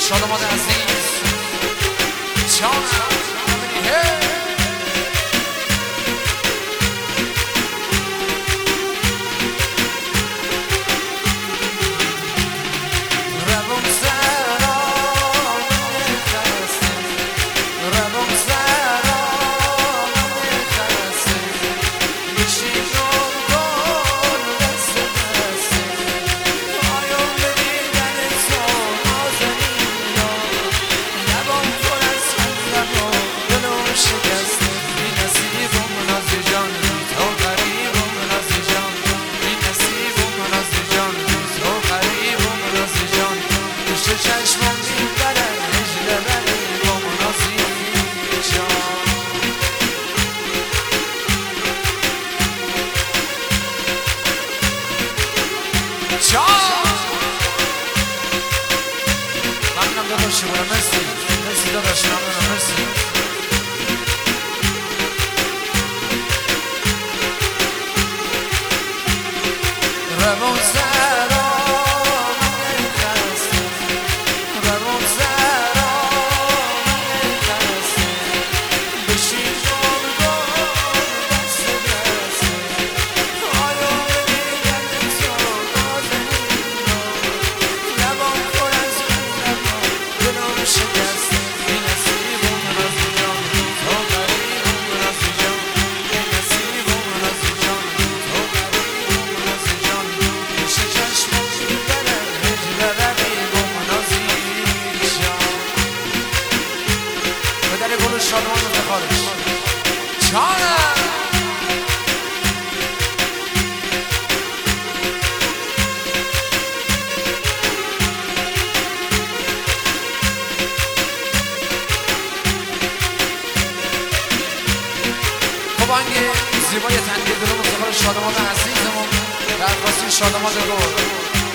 شادمان عزیز جانم ممنونم داداش برم مرسی داداش ممنونم مرسی روان سرا من خسته روان سرا من خسته بشین جانگاه دست دسته آیا بگیرن تو نازنین لبان پر از لبان دلم شکسته بی نصیبم رازی جان تو غریبم رازی جان بی نصیبم رازی جان تو غریبم رازی جان پیش چشمم میبرن هجر رقیبم رازی جان پدر گل شادمان افتخارش جانم بانگ زیبای تنگیر دلم افتخار شادمان عزیزمون درخواستی شادمان گل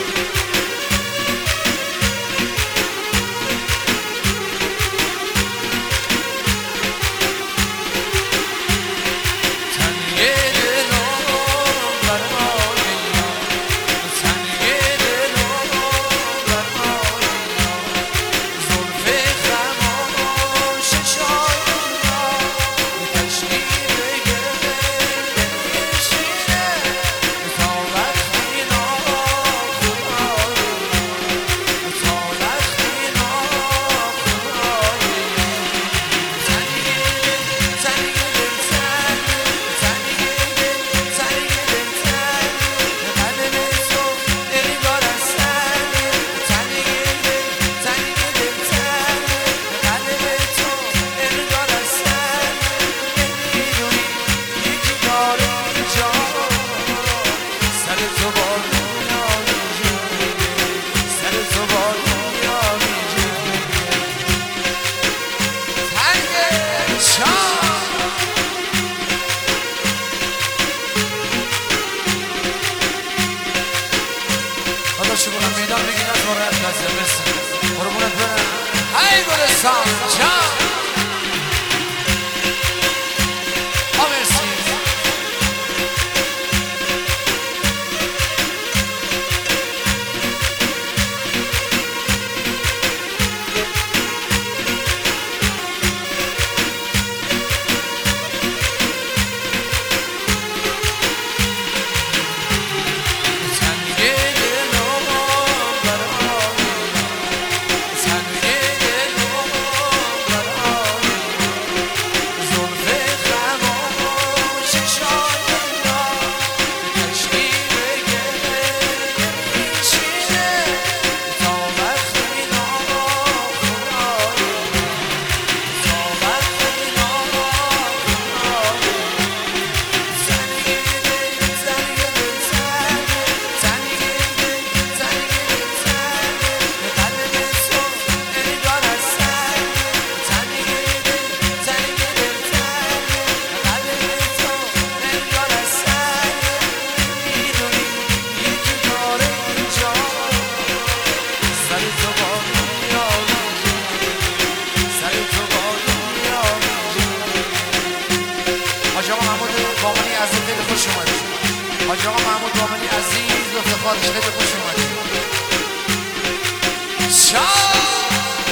شکرم میدان بگید از مورد لازم برسن قربونت برم ای گلستان جان مرسی حاج آقا محمود بامانی عزیز و افتخارش خیلی خوش اومدید.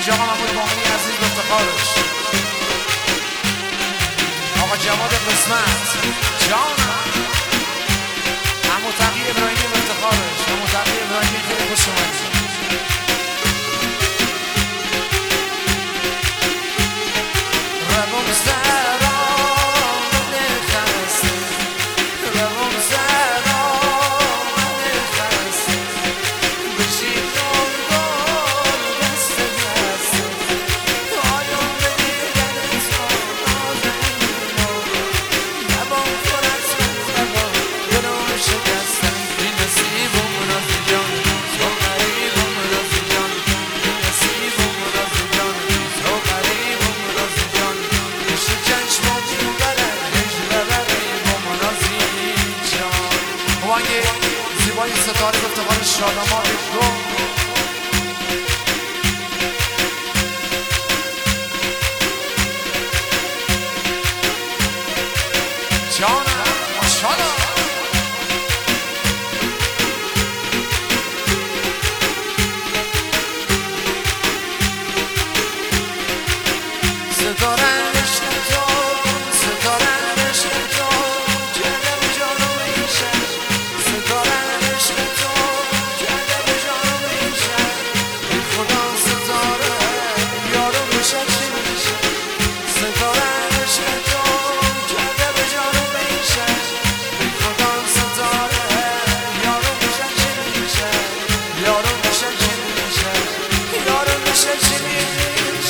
حاج آقا محمود باقری عزیز به افتخارش، آقا جواد قسمت جانم، عمو تقی ابراهیمی به افتخارش، عمو تقی ابراهیمی خیلی خوش اومدید. زیبای ستاره به افتخار شادمان گم جانم ماشاءالله. ستاره عشق تو، ستاره عشق تو، جلوه به جانم میشه، ستاره عشق تو، جلوه به جانم میشه، بی خدا ستاره یارو میشه چی میشه، ستاره عشق تو، جلوه به جانم میشه، بی خدا ستاره یارو میشه چی میشه، یارو میشه چی میشه، یارو میشه چی میشه.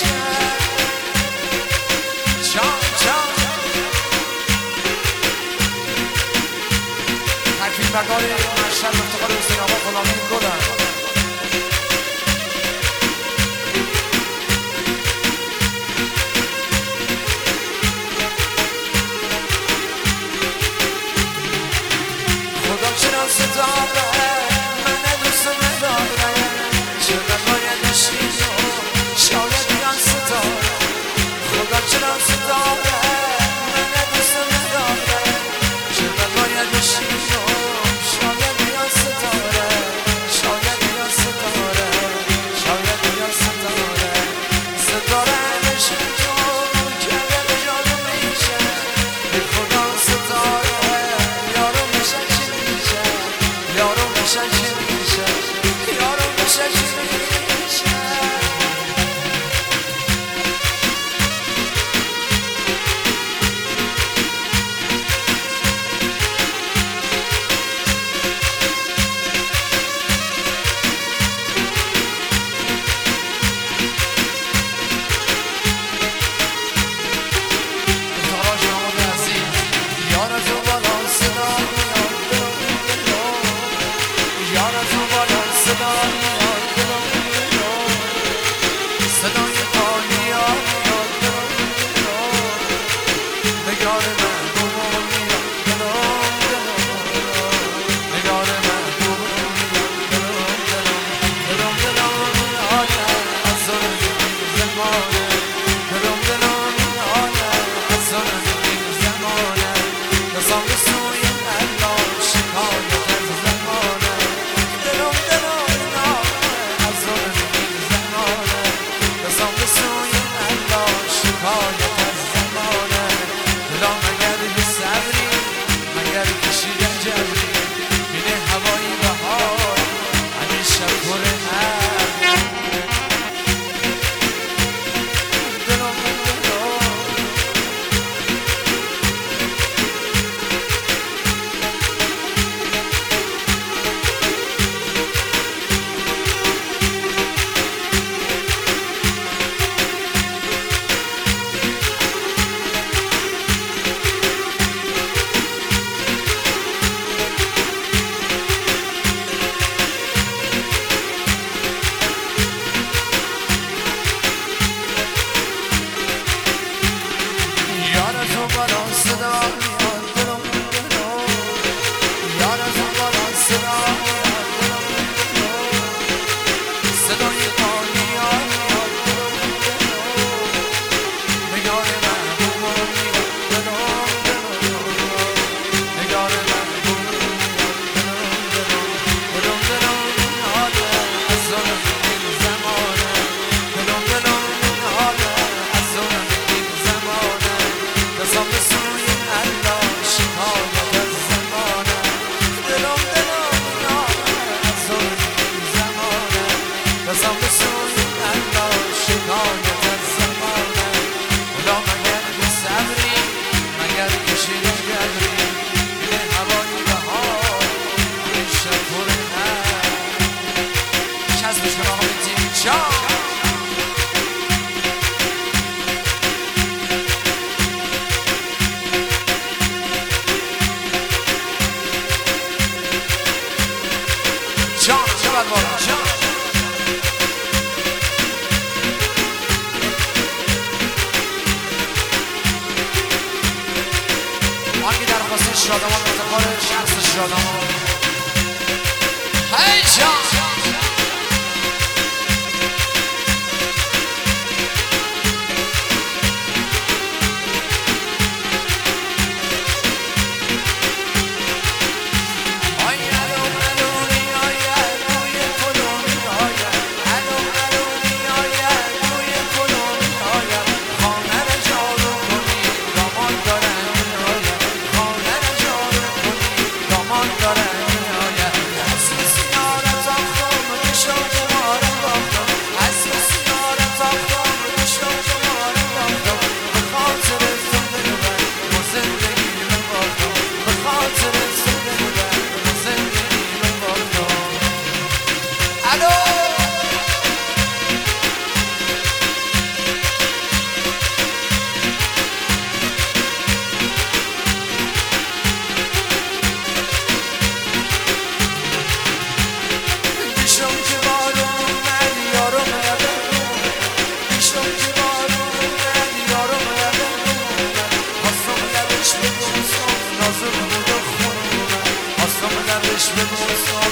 تکفیر مقال مشهد افتخار حسین آقا غلامی گلم، خدا چرا ستاره من دوست نداره، چرا باید بشین و شاید بیان ستاره، خدا چرا ستاره من دوست نداره، چرا باید بشین و شاید بیان ستاره، شاید بیان ستاره، شاید بیان ستاره، ستاره عشق تو جلوه به جانم میشه، بی خدا ستاره یارو میشه چی میشه، یارو فقط بالا جان آنگی درخواست شادمان متقار شخص شادمان هی جان Nasıl burada khonum, aslan leriş ve